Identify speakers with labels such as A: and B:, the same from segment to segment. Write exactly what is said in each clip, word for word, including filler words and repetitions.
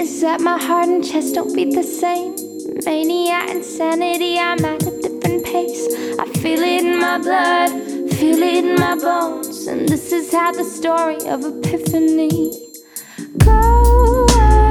A: is that my heart and chest don't beat the same. Mania, insanity, I'm at a different pace. I feel it in my blood, feel it in my bones. And this is how the story of epiphany goes.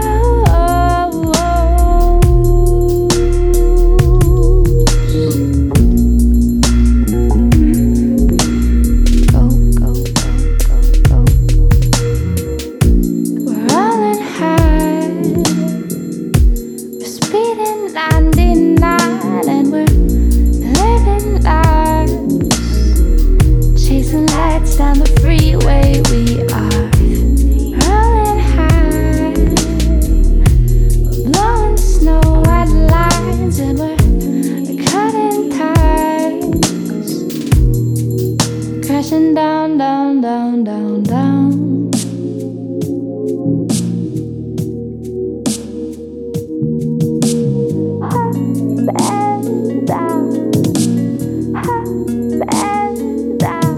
A: Down the freeway we are rolling high. We're blowing snow white lines and we're cutting ties. Crashing down, down, down, down, down. Up and down. Up and down.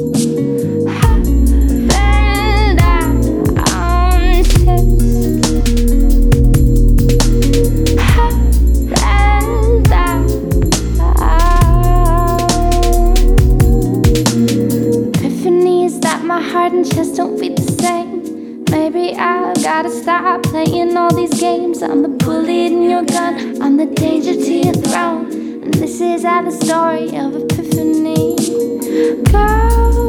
A: My heart and chest don't beat the same. Maybe I gotta stop playing all these games. I'm the bullet in your gun, I'm the danger to your throne. And this is how the story of epiphany goes.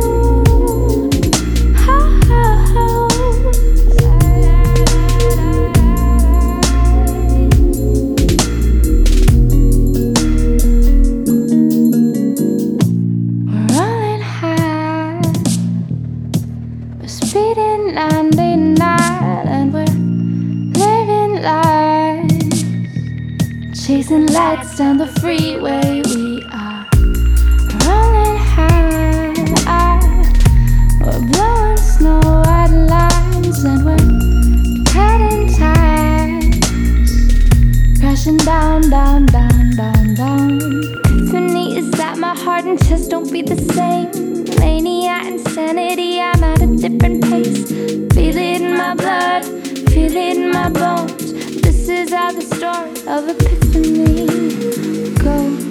A: Speeding ninety-nine and we're living lives, chasing lights down the freeway. We are rolling high. We're blowing snow white lines and we're cutting ties, crashing down, down, down, down, down. Epiphany is that my heart and chest don't beat the same. Mania, insanity, I'm at a different pace. Feel it in my blood, feel it in my bones. This is how the story of epiphany goes.